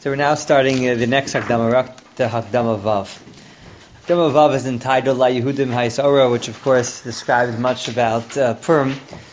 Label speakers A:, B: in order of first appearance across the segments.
A: So we're now starting the next Hakdama, the Hakdama Vav. Hakdama Vav is entitled La Yehudim Ha'Yisora, which of course describes much about Purim.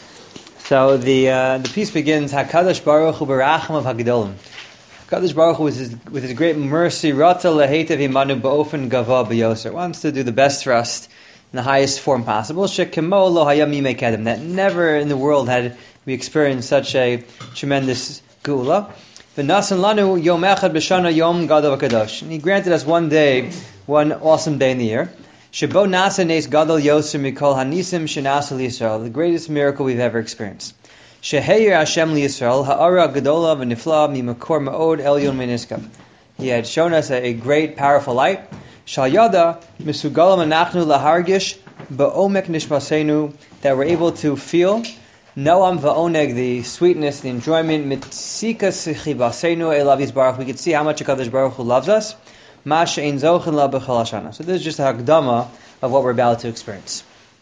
A: So the piece begins, HaKadosh Baruch Hu Baracham of Hagdolim. HaKadosh Baruch Hu with his great mercy, Rata Lehetev Imanu Ba'ofen Gava B'yoser, wants to do the best for us in the highest form possible. Shekemo Lo Hayam Yimei Kedem, that never in the world had we experienced such a tremendous Geula. V'nasan lanu yom echad b'shana yom gadol v'kadosh. And he granted us one day, one awesome day in the year. Shebo nasa nes gadol yoser mikol hanisim shenasa liyisrael. The greatest miracle we've ever experienced. Sheheir Hashem liyisrael ha'ara gadola v'nifla mimakor ma'od elyon meniskav. He had shown us a great, powerful light. Shal yada misugalam anachnu lahargish ba'omek nishmasenu, that we're able to feel Noam va'oneg, the sweetness, the enjoyment, mitzika sichibasenu elav yisbarach. We can see how much HaKadosh Baruch Hu loves us. Ma she'ein zochen la b'chol hashana. So this is just a hakdama of what we're about to experience.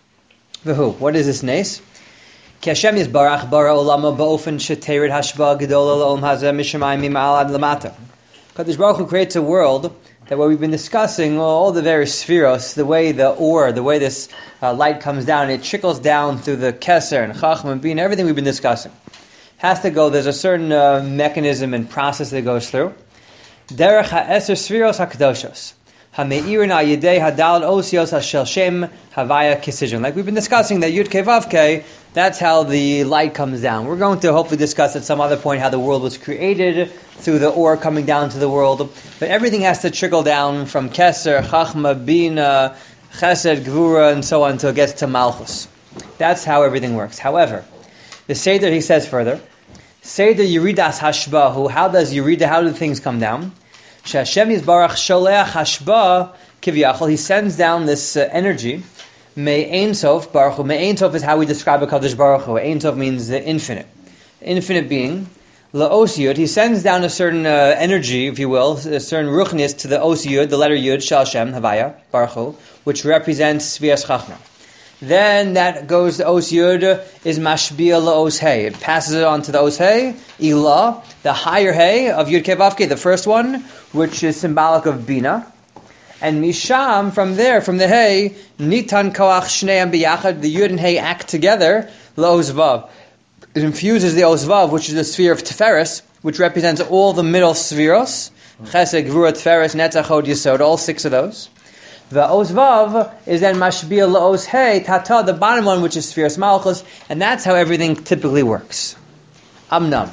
A: V'hu, what is this nes? Ki Hashem yisbarach bara olama ba'ofen she'tered hashba gedola la'om hazeh mishamayim mim'al ad lamata. HaKadosh Baruch Hu creates a world that what we've been discussing, all the various spheros, the way this light comes down, it trickles down through the keser and chacham and bin, everything we've been discussing. Has to go, there's a certain mechanism and process that goes through. Derech ha'eser spheros ha'kadoshos. Ha'me'irin ha'yedei ha'dal osios ha'shel shem havaya kisijin. Like we've been discussing that Yud Kei Vav Kei, that's how the light comes down. We're going to hopefully discuss at some other point how the world was created through the Or coming down to the world. But everything has to trickle down from Keser, Chachma, Bina, Chesed, Gvura, and so on until it gets to Malchus. That's how everything works. However, the Seder, he says further, Seder Yeridas Hashbahu, how do things come down? Hashem Yisbarach Sholeach Hashba Kivyachol, he sends down this energy. Me Ein Sof Baruch Hu. Me Ein Sof is how we describe HaKadosh Baruch Hu. Ein Sof means the infinite being. La'os Yud, he sends down a certain energy, if you will, a certain ruchnis to the Os Yud, the letter Yud, Shal Shem, Havaya, Baruch Hu, which represents Svias Chachma. Then that goes to Os Yud, is Mashbiya La'os Hey. It passes it on to the Os Hey, Ilah, the higher Hey of Yud Kei Vav Kei, the first one, which is symbolic of Bina. And Misham, from there, from the Hey, Nitan Koach Shneim B'yachad, the Yud and Hey act together, La'os Vav. It infuses the Os Vav, which is the sphere of Tiferes, which represents all the middle spheros, Chesed, Gvura, Tiferes, Netzach, Hod, Yesod, all 6 of those. The Os Vav is then Mashbiya La'os Hey, Tata, the bottom one, which is Spheres Malchus, and that's how everything typically works. Amnam.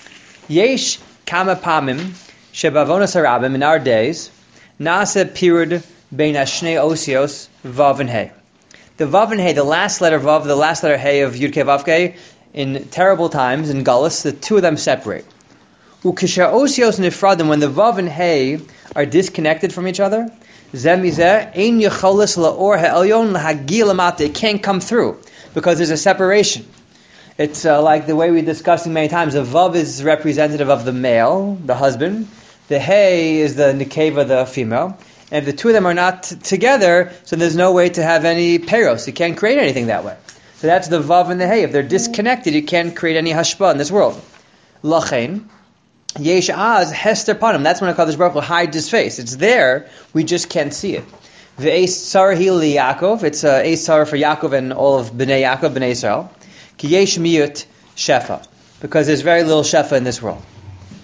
A: Yesh Kama Pamim, Shebavonos Harabim, in our days, Nasa Pirud Bein Hashnei Osios Vav and Hey. The Vav and Hey, the last letter Vav, the last letter Hey of Yud Kei Vav Kei, in terrible times, in Gullus, the two of them separate. Ukisha Osios Nifradim, when the Vav and Hey are disconnected from each other, Zemizeh Ein Yecholis La'or Ha'elyon L'Hagi L'Mata, it can't come through, because there's a separation. It's like the way we discussed many times, the Vav is representative of the male, the husband, the Hey is the Nekeva, the female. And if the two of them are not together, so there's no way to have any peros. You can't create anything that way. So that's the Vav and the Hey. If they're disconnected, you can't create any hashpa in this world. Lachein, Yesh Az Hester Panim. That's when HaKadosh Baruch Hu hides his face. It's there, we just can't see it. Ve'es Tzar Hili Yaakov. It's Eis Tzar for Yaakov and all of Bnei Yaakov, Bnei Israel. Ki Yesh Miyut Shefa. Because there's very little Shefa in this world.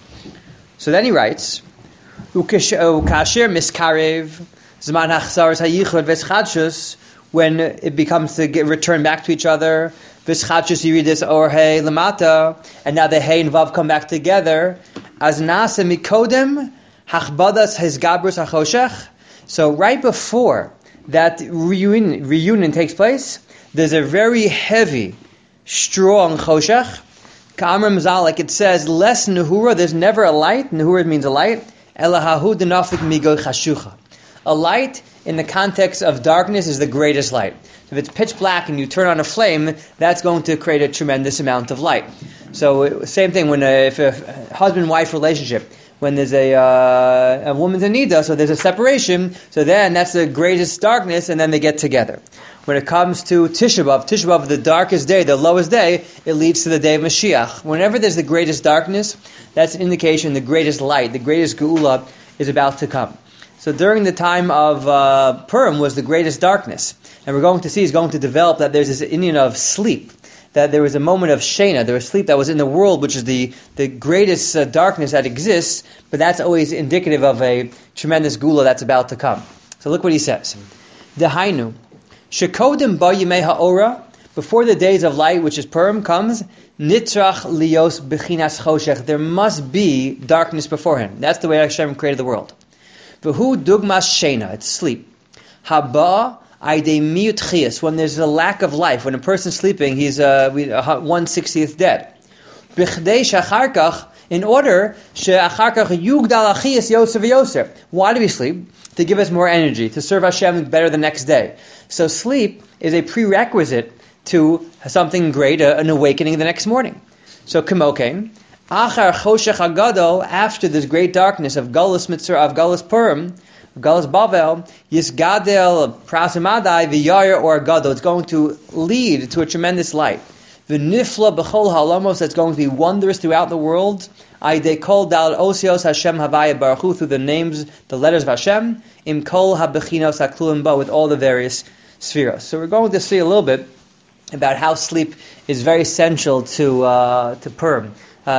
A: So then he writes, Ukasher miskarev zman hachzaros hayichud v'schadshus, when it becomes to return back to each other, v'schadshus you read this or hey lamata, and now the hey and vav come back together, as nasa mikodem hachbadas hezgabrus hachoshech. So right before that reunion takes place, there's a very heavy, strong choshech. Ka'amr Mazal, like it says, less nehura, there's never a light. Nehura means a light. Elahahu denafik migo chashucha. A light in the context of darkness is the greatest light. If it's pitch black and you turn on a flame, that's going to create a tremendous amount of light. So same thing if a husband-wife relationship, when there's a woman's in nida, so there's a separation. So then that's the greatest darkness, and then they get together. When it comes to Tisha B'Av, the darkest day, the lowest day, it leads to the day of Mashiach. Whenever there's the greatest darkness, that's an indication the greatest light, the greatest geula is about to come. So during the time of Purim was the greatest darkness. And we're going to see, he's going to develop that there's this Indian of sleep, that there was a moment of Shena, there was sleep that was in the world, which is the greatest darkness that exists, but that's always indicative of a tremendous geula that's about to come. So look what he says. Dehainu, shekodim ba yimei ha'ora, before the days of light, which is Purim, comes, nitrach lios bechinas choshech, there must be darkness beforehand. That's the way Hashem created the world. V'hu dugmas shena, it's sleep. Haba aidei miyut chiyas, when there's a lack of life, when a person's sleeping, he's 1/60th dead. B'chdei shacharkach, in order she'acharkach yugdal achiyas yoser v'yoser. Why do we sleep? To give us more energy, to serve Hashem better the next day. So sleep is a prerequisite to something great, an awakening the next morning. So kimokein, achar choshech hagadol, after this great darkness of Galus Mitzrayim, of Galus Purim, of Galus Bavel, Yisgadel Prasimadai V'Yair or Gadol, it's going to lead to a tremendous light. V'Nifla B'chol Halamos, that's going to be wondrous throughout the world. Aidei Kol Dal Osios Hashem Havaya Baruch Hu, through the names, the letters of Hashem, Im Kol HaBechinos HaKluim Ba, with all the various spheres. So we're going to see a little bit about how sleep is very essential to Purim.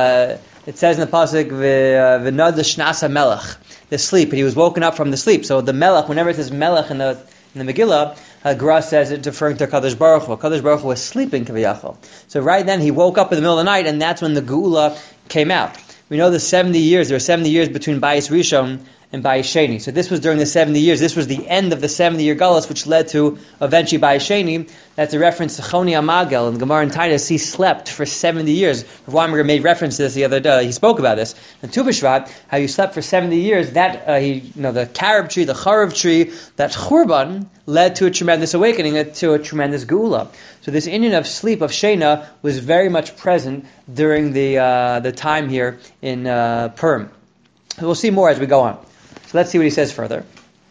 A: It says in the pasuk, "V'nad shnas melech," the sleep, and he was woken up from the sleep. So the melech, whenever it says melech in the Megillah, Gra says it's referring to Kadosh Baruch Hu. Kadosh Baruch Hu was sleeping, kaviyachol. So right then he woke up in the middle of the night, and that's when the geula came out. We know the 70 years. There were 70 years between Bayis Rishon and Bayis Sheni. So this was during the 70 years. This was the end of the 70-year galus, which led to eventually Bayis Sheni. That's a reference to Choni Amagel and Gemara and Titus. He slept for 70 years. Rav Weinberger made reference to this the other day. He spoke about this in Tu B'Shvat, how you slept for 70 years. That the carob tree, the charav tree, that churban led to a tremendous awakening, to a tremendous geula. So this Indian of sleep, of Shena, was very much present during the time here in Purim. We'll see more as we go on. So let's see what he says further.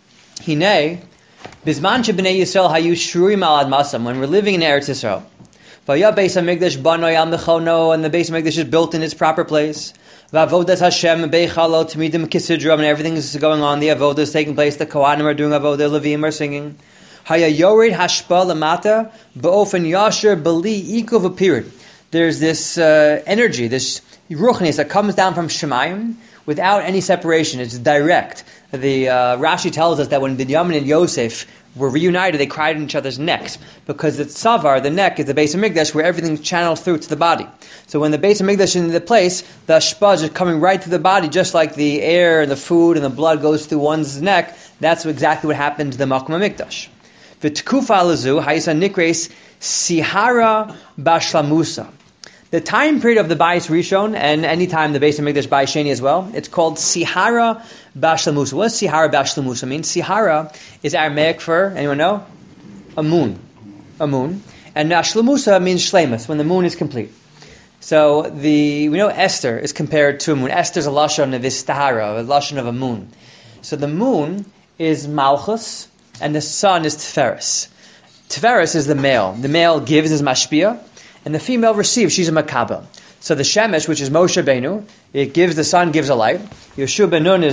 A: Hinei, Bizman shebnei Yisrael hayu shruim al admasam, when we're living in Eretz Yisrael. Vaya Beis HaMikdash banoy al mechono, and the Beis HaMikdash is built in its proper place. Va'avodas Hashem beichalo tmidim kisidram, and everything is going on. The avodah is taking place. The Kohanim are doing avodah. Levim are singing. Haya yored hashpa lamata ba'ofen yasher beli ikov appeared. There's this energy, this ruchnis that comes down from Shemayim without any separation. It's direct. The Rashi tells us that when Binyamin and Yosef were reunited, they cried in each other's necks, because the tzavar, the neck, is the Beis HaMikdash, where everything's channeled through to the body. So when the Beis HaMikdash is in the place, the shpaj is coming right through the body, just like the air and the food and the blood goes through one's neck. That's exactly what happened to the Makom HaMikdash. V'tkufa lazu ha'isa nikres sihara bashlamusa. The time period of the Bayis Rishon, and any time the Beis HaMikdash Bayis Sheni as well, it's called Sihara Bashlamusa. What does Sihara Bashlamusa mean? Sihara is Aramaic for, anyone know? A moon. A moon. And Bashlamusa means Shlemus, when the moon is complete. So we know Esther is compared to a moon. Esther is a lashon of Istahara, a lashon of a moon. So the moon is Malchus, and the sun is Tiferes. Tiferes is the male. The male gives, is Mashpia, and the female receives, she's a makabel. So the shemesh, which is Moshe Benu, it gives, the sun gives a light. Yeshua ben Nun is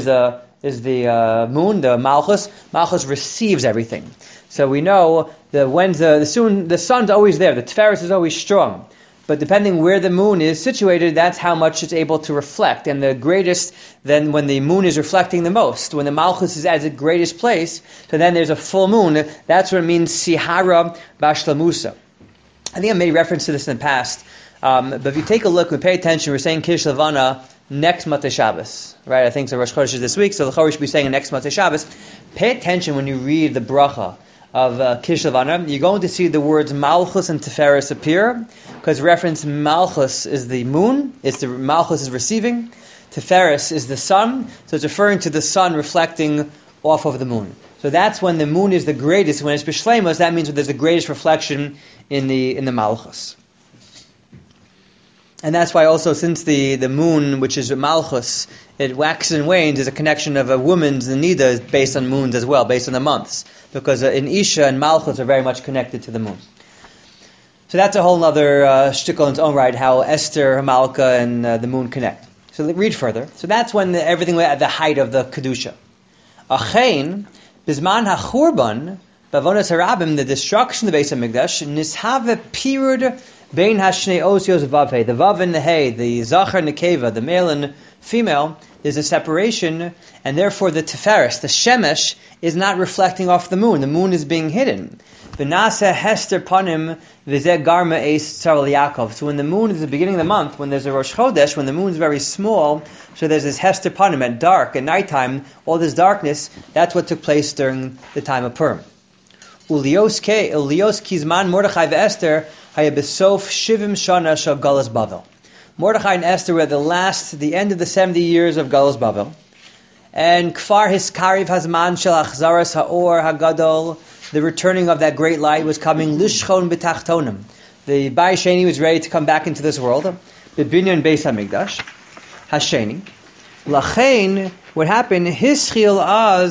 A: the moon, the malchus. Malchus receives everything. So we know that when the sun's always there, the Tiferes is always strong. But depending where the moon is situated, that's how much it's able to reflect. And the greatest, then when the moon is reflecting the most, when the malchus is at its greatest place, so then there's a full moon. That's what it means, Sihara Bashlamusa. I think I made reference to this in the past, but if you take a look, we pay attention, we're saying Kish Levana next Matzah Shabbos, right? I think so Rosh Chodesh is this week, so the Chodesh should be saying next Matzah Shabbos. Pay attention when you read the bracha of Kish Levana. You're going to see the words Malchus and Tiferes appear, because reference Malchus is the moon, Malchus is receiving, Tiferes is the sun, so it's referring to the sun reflecting off of the moon. So that's when the moon is the greatest. When it's b'shleimus, that means there's the greatest reflection in the Malchus. And that's why also, since the moon, which is Malchus, it waxes and wanes, is a connection of a woman's Nida is based on moons as well, based on the months. Because in Isha and Malchus are very much connected to the moon. So that's a whole other shtickle in its own right, how Esther, Malka, and the moon connect. So read further. So that's when everything was at the height of the Kedusha. Achein, Bisman HaChurban, Bavonas Harabim, the destruction of the Beis HaMikdash, Nishave Pirud Bein Hashnei Osios Vavhe, the Vav and the Hey, the Zachar and the Keva, the male and female, there's a separation, and therefore the Tiferes, the Shemesh, is not reflecting off the moon. The moon is being hidden. V'nasa Hester Panim V'zeh Garma Eis Tzarel Yaakov. So when the moon is the beginning of the month, when there's a Rosh Chodesh, when the moon is very small, so there's this Hester Panim at dark, at nighttime, all this darkness, that's what took place during the time of Purim. Ulios Kizman Mordechai ve'Esther Haya Besof Shivim Shana Shal Galus Bavel. Mordechai and Esther were the end of the 70 years of Galus Bavel. And Kfar Hiskariv Hazman Shel Achzaras Haor Hagadol, the returning of that great light was coming. Lishchon B'tachtonim. The Bai Sheni was ready to come back into this world. B'binyan Beis HaMikdash. Hasheni. Lachein, what happened? Hischil Az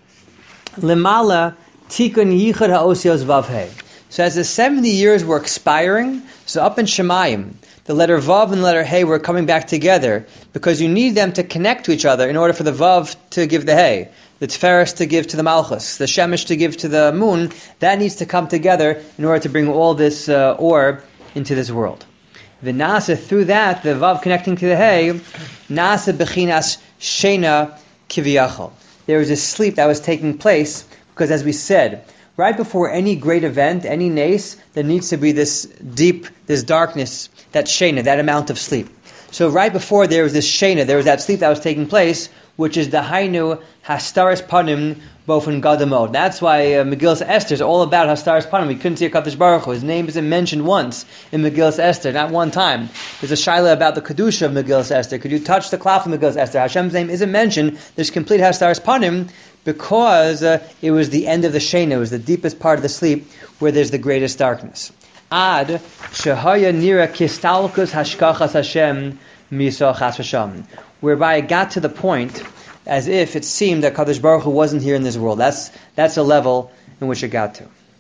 A: Lemala Tikun Yichad HaOsios Vavhei. So as the 70 years were expiring, so up in Shemayim, the letter Vav and the letter Hey were coming back together because you need them to connect to each other in order for the Vav to give the Hey, the Tiferes to give to the Malchus, the Shemesh to give to the moon. That needs to come together in order to bring all this orb into this world. The Nasa, through that, the Vav connecting to the Hey, Nasa Bechinas Shena Kiviyachol. There was a sleep that was taking place because, as we said, right before any great event, any nace, there needs to be this deep, this darkness, that shena, that amount of sleep. So right before there was this shena, there was that sleep that was taking place, which is the Hainu Hastaris Panim Bofen Gadamod. That's why Megillas Esther is all about Hastaris Panim. We couldn't see a Kadosh Baruch Hu. His name isn't mentioned once in Megillas Esther, not one time. There's a shaila about the Kedusha of Megillas Esther. Could you touch the cloth of Megillas Esther? Hashem's name isn't mentioned. There's complete Hastaris Panim because it was the end of the Shena. It was the deepest part of the sleep where there's the greatest darkness. Ad Shehaya Nira Kistalkus Hashkachas Hashem Misach Hashem, whereby it got to the point as if it seemed that Kadosh Baruch Hu wasn't here in this world. That's a level in which it got to.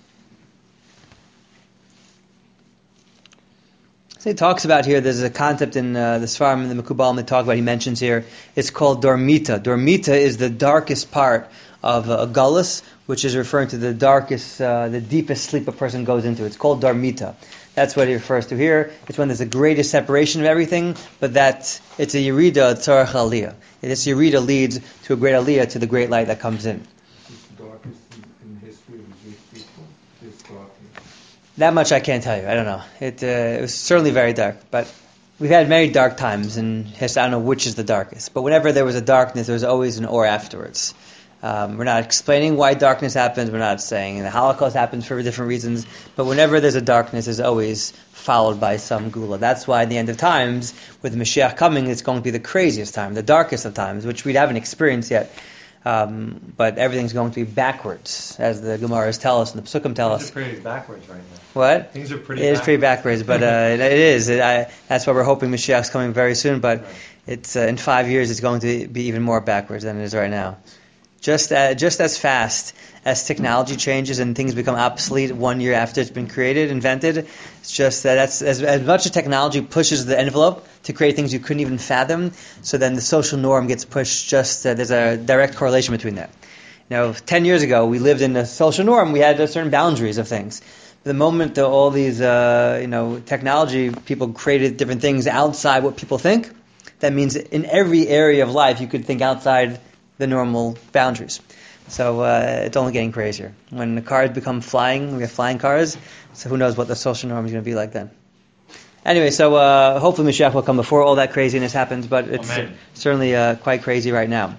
A: So he talks about here, there's a concept in the Sfarim, in the Mekubalim, they talk about, he mentions here, it's called Dormita. Dormita is the darkest part of a Gullus, which is referring to the darkest, the deepest sleep a person goes into. It's called Dormita. That's what he refers to here. It's when there's the greatest separation of everything, but that it's a Yerida Tzarech Aliyah. This Yerida leads to a great Aliyah, to the great light that comes in.
B: Darkest in history of Jewish people, this darkness.
A: That much I can't tell you. I don't know. It was certainly very dark, but we've had many dark times in history. I don't know which is the darkest, but whenever there was a darkness, there was always an or afterwards. We're not explaining why darkness happens. We're not saying the Holocaust happens for different reasons. But whenever there's a darkness, it's always followed by some gula. That's why at the end of times, with the Mashiach coming, it's going to be the craziest time, the darkest of times, which we haven't experienced yet. But everything's going to be backwards, as the Gemaras tell us and the Psukim tell us.
B: Things are pretty backwards right now.
A: What?
B: Things are pretty.
A: It is pretty backwards, but it is. That's why we're hoping Mashiach's coming very soon. But
B: Right.
A: it's in 5 years, it's going to be even more backwards than it is right now. Just as fast as technology changes and things become obsolete 1 year after it's been created, invented, it's just that's as much as technology pushes the envelope to create things you couldn't even fathom, so then the social norm gets pushed. There's a direct correlation between that. 10 years ago, we lived in a social norm. We had certain boundaries of things. The moment that all these technology people created different things outside what people think, that means in every area of life you could think outside the normal boundaries. So it's only getting crazier. When the cars become flying, we have flying cars, so who knows what the social norm is going to be like then. Anyway, so hopefully Mashiach will come before all that craziness happens, but it's certainly quite crazy right now.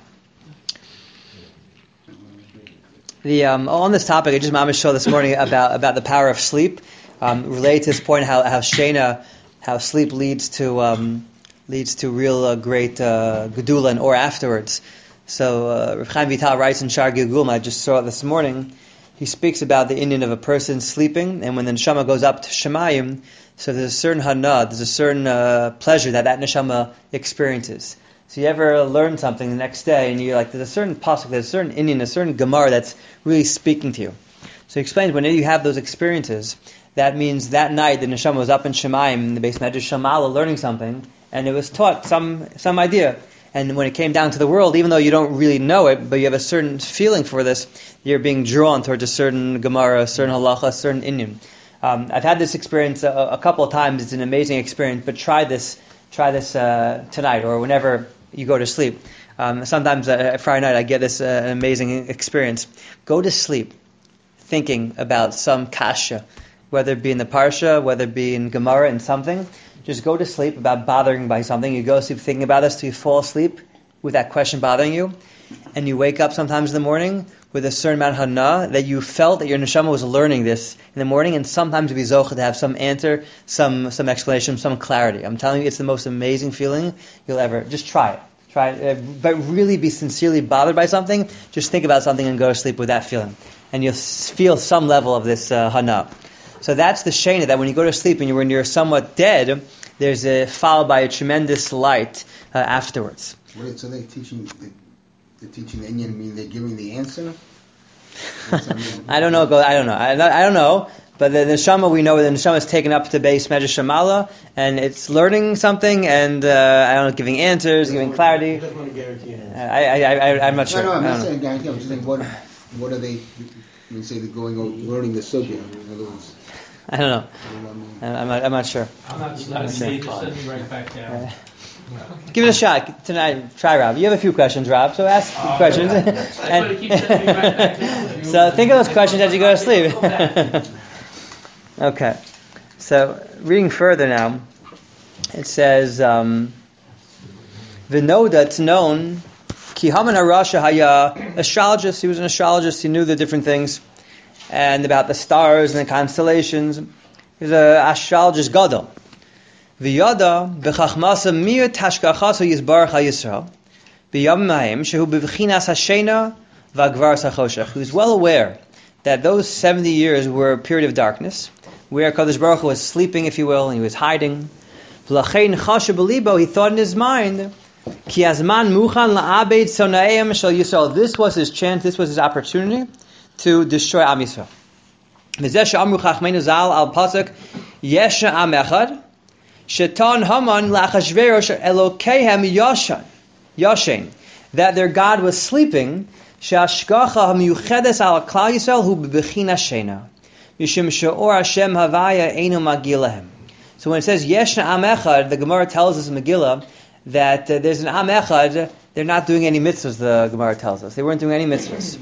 A: On this topic, I just mamish show this morning about the power of sleep, related to this point how sleep leads to real great gedula and or afterwards. So Reb Chaim Vital writes in Shar Gilgul, I just saw it this morning, he speaks about the Indian of a person sleeping, and when the neshama goes up to Shemayim, so there's a certain hana, there's a certain pleasure that neshama experiences. So you ever learn something the next day, and you're like, there's a certain pasuk, there's a certain Indian, a certain Gemara that's really speaking to you. So he explains, whenever you have those experiences, that means that night the neshama was up in Shemayim, in the base Medrash Shamala, learning something, and it was taught some idea. And when it came down to the world, even though you don't really know it, but you have a certain feeling for this, you're being drawn towards a certain Gemara, a certain halacha, a certain Indian. I've had this experience a couple of times. It's an amazing experience, but try this tonight or whenever you go to sleep. Sometimes Friday night I get this amazing experience. Go to sleep thinking about some kasha, whether it be in the parsha, whether it be in Gemara, in something. Just go to sleep about bothering by something. You go to sleep thinking about this till you fall asleep with that question bothering you. And you wake up sometimes in the morning with a certain amount of hana that you felt that your neshama was learning this in the morning, and sometimes you'll be zochah to have some answer, some explanation, some clarity. I'm telling you, it's the most amazing feeling you'll ever. Just try it. Try it. But really be sincerely bothered by something. Just think about something and go to sleep with that feeling. And you'll feel some level of this hana. So that's the shena, that when you go to sleep and when you're somewhat dead, there's followed by a tremendous light afterwards.
C: Wait, so they're teaching the Indian, mean they're giving the answer?
A: I don't know. I don't know. But the neshama, we know the neshama is taken up to base Medrash Shamala, and it's learning something, and I don't know, giving answers, giving clarity.
B: I don't want to guarantee an answer.
A: I'm not sure.
C: No, I'm not saying guarantee. I'm just saying what are they? When you say they're going over learning the sugya, in other words.
A: I don't know. I'm not sure.
D: I'm not sure. Just send me right back down.
A: Give it a shot tonight. Try, Rob. You have a few questions, Rob. So ask questions. So think of those questions as you go to sleep. Okay. So reading further now, it says, "V'noda, it's known, ki Haman Harasha haya astrologist. He was an astrologist. He knew the different things, and about the stars and the constellations. He was an astrologist gadol. V'yada b'chachmasa mir tashkachaso yizbarach ha'yisrael b'yam ma'im shehu b'vchinas hashena v'agvaras hachoshech." He was well aware that those 70 years were a period of darkness, where Kadosh Baruch Hu was sleeping, if you will, and he was hiding. V'lachein chasha b'libo, he thought in his mind, ki azman muchan la'abed sonaeim shel Yisrael. This was his chance, this was his opportunity to destroy Am Yisrael. V'zeh she'amru chachmeinu zal al pasuk yesha am echad shetan Haman la'achashverosh elokeihem yashen, that their God was sleeping. She'ashgacha hamiyuchedes al klal Yisrael hu b'bechina shena mishum she'or Hashem havaya einu magil lahem. So when it says Yeshna Am Echad, the Gemara tells us in Megillah that there's an Am Echad. They're not doing any mitzvahs. The Gemara tells us they weren't doing any mitzvahs.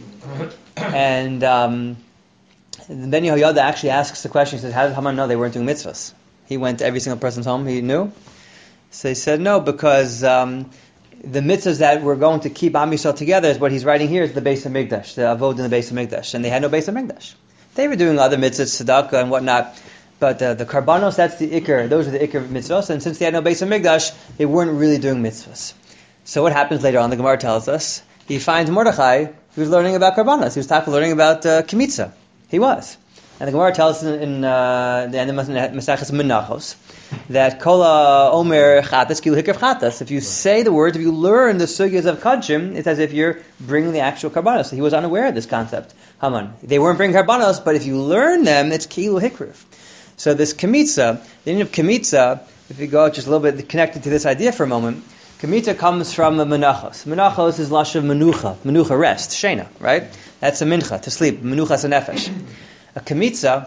A: And Ben Yehoyada actually asks the question. He says, "How did Haman know they weren't doing mitzvahs? He went to every single person's home. He knew." So he said, "No, because the mitzvahs that we're going to keep Am Yisrael together is what he's writing here is the Beis HaMikdash, the Avod in the Beis HaMikdash, and they had no Beis HaMikdash. They were doing other mitzvahs, tzedakah and whatnot, but the karbanos, that's the ikar. Those are the ikar mitzvahs, and since they had no Beis HaMikdash, they weren't really doing mitzvahs." So what happens later on? The Gemara tells us he finds Mordechai. He was learning about karbanos. He was learning about kimitza. He was. And the Gemara tells us in the end of Maseches Menachos that Kol Omer Chatas Kilu Hikar Chatas. If you say the words, if you learn the sugyas of Kadshim, it's as if you're bringing the actual karbanos. So he was unaware of this concept. Haman. They weren't bringing karbanos, but if you learn them, it's Kilu Hikrif. So this kimitza, the meaning of kimitza, if you go just a little bit connected to this idea for a moment, kimitza comes from menachos. Menachos is lashon menucha, rest, shena, right? That's a mincha, to sleep. Menucha is a nefesh. A kimitza,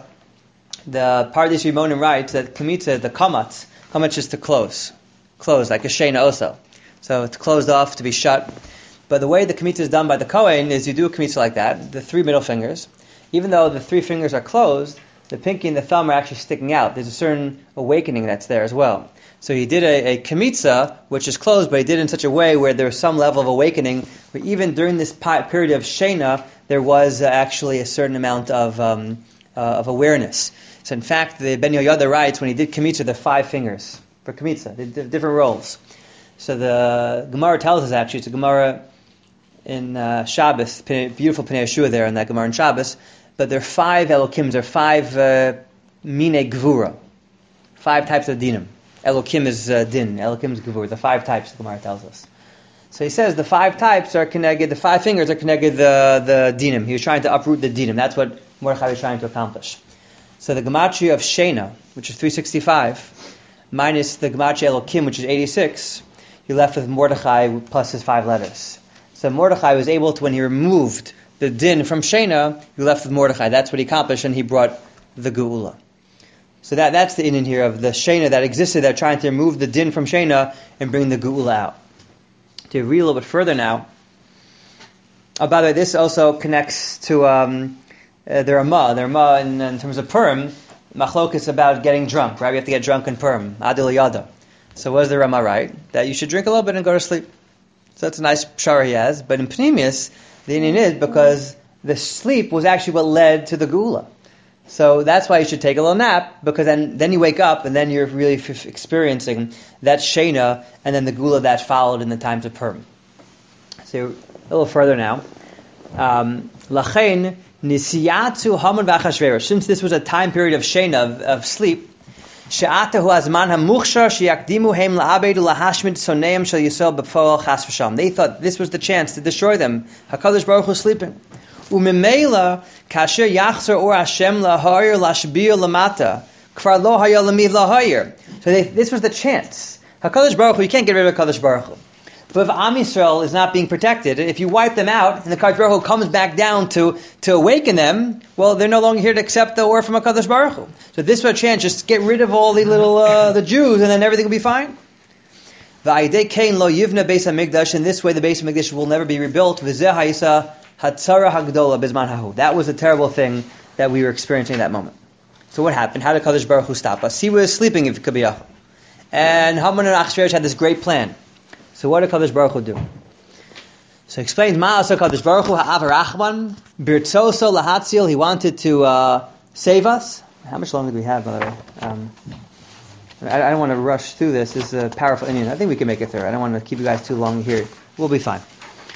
A: the Pardes Rimonim writes that kimitza, the kamatz is to close like a shena also. So it's closed off, to be shut. But the way the kimitza is done by the Kohen is you do a kimitza like that, the 3 middle fingers. Even though the 3 fingers are closed, the pinky and the thumb are actually sticking out. There's a certain awakening that's there as well. So he did a kimitza, which is closed, but he did it in such a way where there was some level of awakening, where even during this period of Shena, there was actually a certain amount of awareness. So in fact, the Ben Yehoyada writes, when he did kimitza, there are 5 fingers for kimitza, different roles. So the Gemara tells us actually, it's a Gemara in Shabbos, beautiful Pnei Yeshua there in that Gemara in Shabbos, but there are 5 Elokims, there are 5 Mine Gvura, 5 types of dinim. Elokim is din, Elokim is Gvura, the 5 types the Gemara tells us. So he says the 5 types are connected, the 5 fingers are connected the dinim. He was trying to uproot the dinim. That's what Mordechai was trying to accomplish. So the gematria of Shena, which is 365, minus the gematria Elokim, which is 86, you're left with Mordechai plus his 5 letters. So Mordechai was able to, when he removed the din from Shena, you're left with Mordechai. That's what he accomplished, and he brought the geula. So that's the inyan here of the Shena that existed. They're trying to remove the din from Shena and bring the geula out. To read a little bit further now. Oh, by the way, this also connects to the Ramah. The Ramah in terms of Purim, Machlok is about getting drunk, right? We have to get drunk in Purim. Adil Yada. So what is the Ramah right? That you should drink a little bit and go to sleep. So that's a nice pshara he has. But in Pneumius, the inyan is because the sleep was actually what led to the geula. So that's why you should take a little nap, because then you wake up and then you're really experiencing that Shena and then the geula that followed in the times of Purim. So a little further now. Lachein nisiyatu Haman v'Achashverosh. Since this was a time period of Shena, of sleep, she'atahu azman hamuchshar sheyakdimu heim la'abedu lahashmid soneim shel Yisrael b'foel chas v'sham. They thought this was the chance to destroy them. HaKadosh Baruch Hu sleeping. Umimela kasher yachzer or Hashem lahayir lashbiyah lamata kvar lo hayah lamiv lahayir. So this was the chance. HaKadosh Baruch Hu, you can't get rid of HaKadosh Baruch Hu. But if Am Yisrael is not being protected, if you wipe them out and the HaKadosh Baruch Hu comes back down to awaken them, well, they're no longer here to accept the or from HaKadosh Baruch Hu. So this was a chance. Just get rid of all the little the Jews, and then everything will be fine. V'ayidei kein lo yivna beis hamikdash. In this way, the Beis Hamikdash will never be rebuilt. V'zeh hayisa hatzara hagdola bizman hahu. That was a terrible thing that we were experiencing at that moment. So what happened? How did HaKadosh Baruch Hu stop us? He was sleeping, if it could be Yachal. And Haman and Achashverosh had this great plan. So what did HaKadosh Baruch Hu do? So he explains, Ma'asa HaKadosh Baruch Hu ha'av rachman birtzoso lahatzil. He wanted to save us. How much longer do we have, by the way? I don't want to rush through this. This is a powerful inyan. I think we can make it through. I don't want to keep you guys too long here. We'll be fine.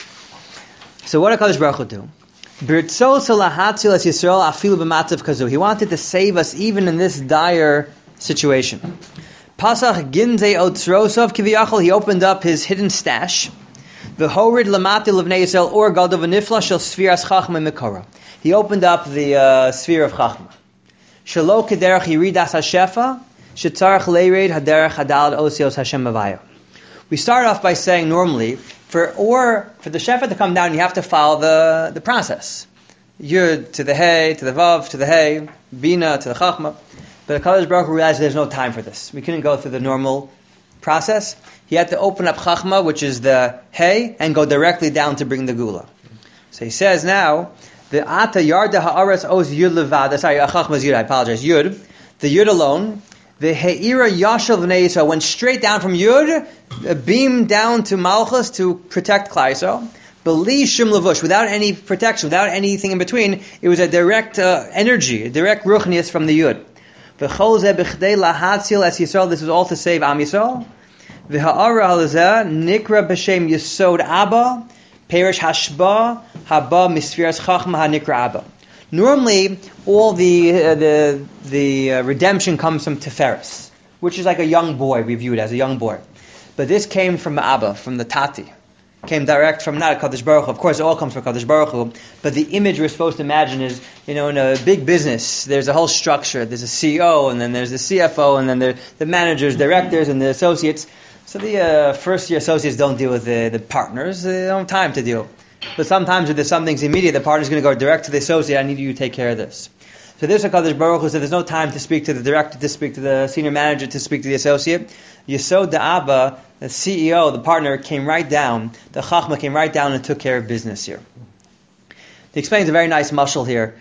A: So what did HaKadosh Baruch Hu do? Birtzoso lahatzil es Yisrael afilu b'matzav kazu. He wanted to save us even in this dire situation. Pasach ginzei otzrosov kiviyachol. He opened up his hidden stash. V'horid lamati levnei Yisrael or gadol v'nifla shel sfiras chachma mikora. He opened up the sphere of chachma. Shelo kederach yiridas hashefa shetzarach leired haderach hadal osios Hashem avaya. We start off by saying normally for the shefa to come down, you have to follow the process. Yud to the hey, to the vav, to the hey, bina to the chachma. But HaKadosh Baruch Hu realized there's no time for this. We couldn't go through the normal process. He had to open up chachma, which is the hey, and go directly down to bring the gula. So he says now, the ata yarda ha'aretz os yud levad. Sorry, chachma is yud. I apologize. Yud, the yud alone. The he'ira yashal v'nei Yisrael went straight down from yud, a beam down to malchus to protect Klal Yisrael. Beli shim levush, without any protection, without anything in between. It was a direct energy, a direct ruchnius from the yud. V'chol zeh b'chdei lahatzil es Yisrael. This was all to save Am Yisrael. V'ha'ara halazeh nikra b'shem Yisod Abba perish hashba haba misfiras chachma hanikra Abba. Normally, all the redemption comes from Tiferes, which is like a young boy. We view it as a young boy, but this came from Abba, from the Tati. Came direct from not Kadosh Baruch Hu. Of course, it all comes from Kadosh Baruch Hu, but the image we're supposed to imagine is, in a big business, there's a whole structure. There's a CEO, and then there's the CFO, and then there's the managers, directors, and the associates. So the first-year associates don't deal with the partners. They don't have time to deal. But sometimes if there's something's immediate, the partner's going to go direct to the associate. I need you to take care of this. So there's HaKadosh Baruch Hu said there's no time to speak to the director, to speak to the senior manager, to speak to the associate. Yesod the Abba, the CEO, the partner, came right down. The Chachma came right down and took care of business here. He explains a very nice mashal here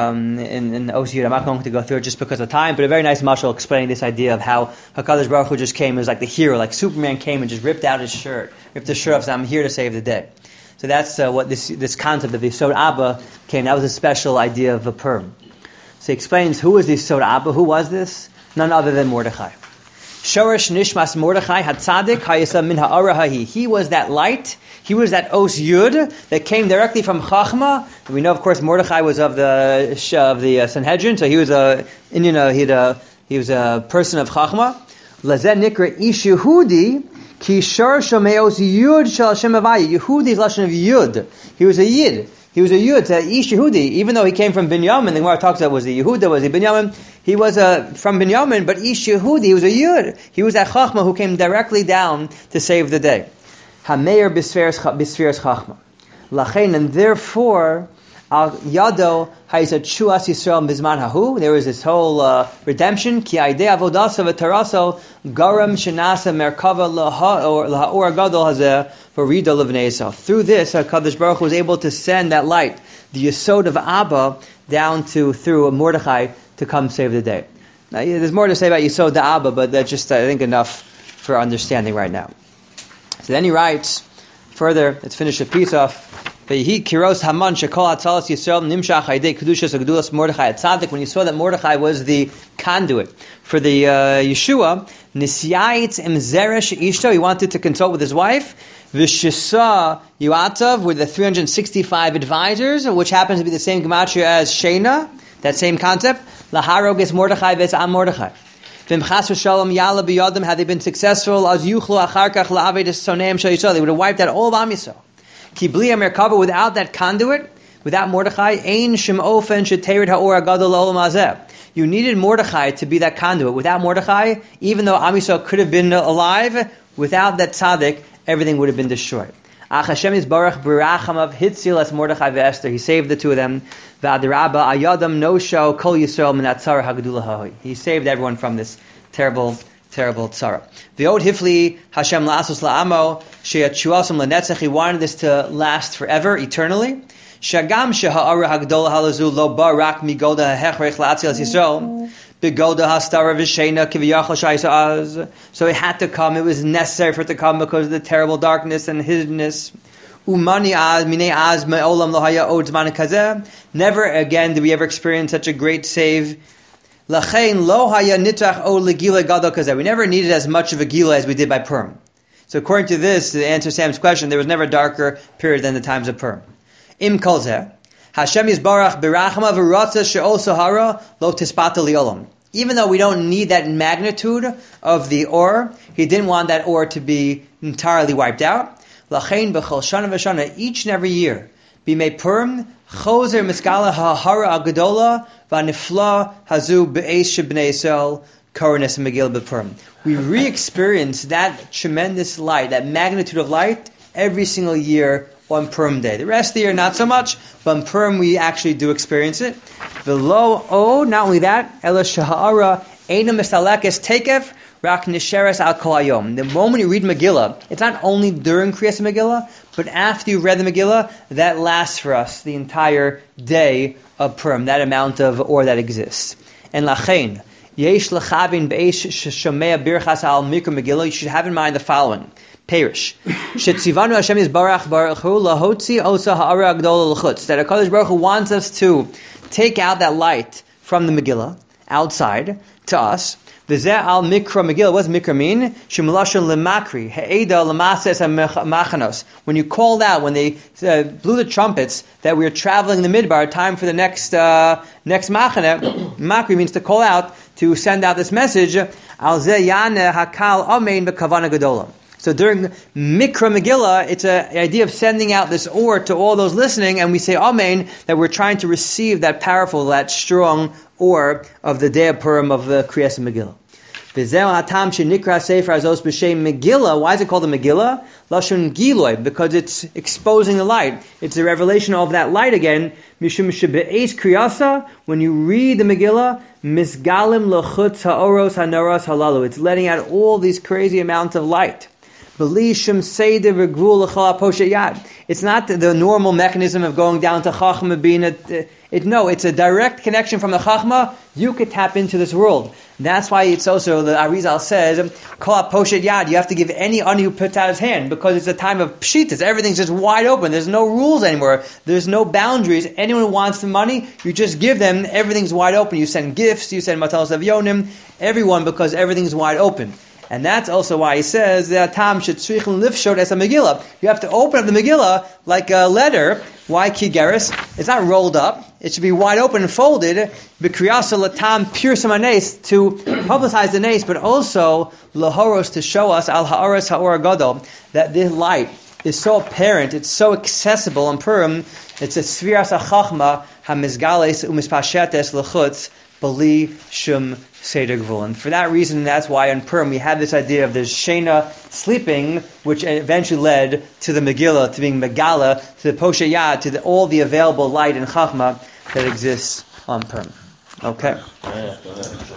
A: in Osiyud. I'm not going to go through it just because of time, but a very nice mashal explaining this idea of how HaKadosh Baruch Hu just came. It was like the hero, like Superman came and just ripped out his shirt, ripped his shirt off, and said, I'm here to save the day. So that's what this concept of the Yesod Abba came. That was a special idea of a Purim. So he explains who was the Yesod Abba. Who was this? None other than Mordechai. Shoresh Nishmas Mordechai Hatzadik Hayasa Min Ha'ara Hahi. He was that light. He was that Os Yud that came directly from Chachma. We know, of course, Mordechai was of the Sanhedrin, so he was a he was a person of Chachma. Lazet Nikra Ish Yehudi Ki Shor Shomeos Yud Shal Hashem Havaya. Yehudi is lashon of Yud. He was a Yid. He was a Yud, Ish Yehudi, even though he came from Binyamin. The Gemara talks about was he Yehuda, was he Binyamin? He was from Binyamin, but Ish Yehudi, he was a Yud. He was that Chachma who came directly down to save the day. Hameir Bisferes Chachma. Lachein, and therefore, Al Yado Haisa Chuas Yisrael Bizman Hahu. There was this whole redemption. Ki Aidei Avodasa V'Taraso Garam Shenasa Merkava L'Ha'or Gadol Hazeh V'Rida L'Vnei Esau. Through this, HaKadosh Baruch Hu was able to send that light, the Yesod of Abba, down through Mordechai to come save the day. Now, there's more to say about Yesod the Abba, but that's just, I think, enough for understanding right now. So then he writes further. Let's finish the piece off. When you saw that Mordechai was the conduit for the Yeshua, he wanted to consult with his wife. V'shisa Yuatav with the 365 advisors, which happens to be the same gematria as Shena, that same concept. Laharog is Mordechai v'etzam Mordechai. Had they been successful, they would have wiped out all of Am Yisrael. Kibli Merkava, without that conduit, without Mordechai, Ein Shem Ofen Sheterid Ha'or Gadol Olam Hazeh. You needed Mordechai to be that conduit. Without Mordechai, even though Am Yisrael could have been alive, without that tzaddik, everything would have been destroyed. Ach Hashem Yisbarach B'rachamav Hitzil as Mordechai ve'Esther. He saved the two of them. V'adirabba Ayadam Nosho Kol Yisrael Min Atzara Hagdula Hahi. He saved everyone from this terrible tzara. V'od Hifli Hashem La'asos La'amo She'atchuasam L'netzach. He wanted this to last forever, eternally. Shagam Sheha'ara Hagdola Halazu Lo Barak Migoda Hechrech La'atzil Yisrael. Begoda Hastara V'Sheina Kiviyachal Shaisa. So it had to come. It was necessary for it to come because of the terrible darkness and hiddenness. Umani Az Minei Az Me'olam Lohaya Od Zman Kazeh. Never again did we ever experience such a great save. Lachein Lohaya Nitrach O Legila Gadol Kazeh. We never needed as much of a gila as we did by Purim. So according to this, to answer Sam's question, there was never a darker period than the times of Purim. Im Kolzeh. Hashem Yisbarach Birachama V'Ratza She'ol Sahara Lo Tispata Liolam. Even though we don't need that magnitude of the or, he didn't want that or to be entirely wiped out. Lachein B'chol Shana V'Shana, each and every year, B'mei Purim Choser Miskala Ha'hara Agadola V'Nifla Hazu B'Eish Shebnei Yisrael Korones Megil B'Purim. We re-experience that tremendous light, that magnitude of light, every single year on Purim Day. The rest of the year, not so much, but on Purim we actually do experience it. V'lo, not only that, Ela Shahara Eina Misalekes Tekef Rak Nisheres Al Kol Hayom. The moment you read Megillah, it's not only during Kriyas Megillah, but after you read the Megillah, that lasts for us the entire day of Purim, that amount of or that exists. And Lachein, Yesh Lechavin Be'esh Shomea Birchas Al Mikra Megillah, you should have in mind the following. Perish. Shetzivanu Hashem Yisbarach Baruch Hu lahotzi osa ha'ara agdola l'chutz. That HaKadosh Baruch Hu wants us to take out that light from the Megillah, outside, to us. V'zeh al mikra Megillah. What does mikra mean? Shemlashon lemakri, he'eda lemases ha'machanos. When you called out, when they blew the trumpets, that we are traveling in the midbar, time for the next machane. Makri means to call out, to send out this message. Al zeh yaneh hakal amein b'kavana gadola. So during Mikra Megillah, it's an idea of sending out this or to all those listening, and we say Amen, that we're trying to receive that powerful, that strong or of the day of Purim of the Kriyas Megillah. Megillah, why is it called the Megillah? Lashon Giloi, because it's exposing the light. It's the revelation of that light again. Mishum shebe'es kriyasa, when you read the Megillah, misgalim lochutz ha'oros ha'noros halalu. It's letting out all these crazy amounts of light. It's not the normal mechanism of going down to Chachma being it's a direct connection from the Chachma. You could tap into this world. That's why it's also, the Arizal says, Kol poshet yad, you have to give any ani who puts out his hand, because it's a time of pshitas. Everything's just wide open. There's no rules anymore. There's no boundaries. Anyone who wants the money, you just give them. Everything's wide open. You send gifts, you send matalos avyonim, everyone, because everything's wide open. And that's also why he says that Tam shetzrichen lifshot as a Megillah. You have to open up the Megillah like a letter. Why kigeris? It's not rolled up. It should be wide open and folded. B'kriyasa latam pirsam hanes, to publicize the nace, but also lahoros, to show us al ha'aras ha'or gadol, that this light is so apparent, it's so accessible in Purim. It's a sfiras ha'chachma hamizgales umispashetes lechutz bali shum seder gvul. And for that reason, that's why in Purim we have this idea of the Shena sleeping, which eventually led to the Megillah, to being Megala, to the Poshayah, to all the available light and Chachma that exists on Purim. Okay.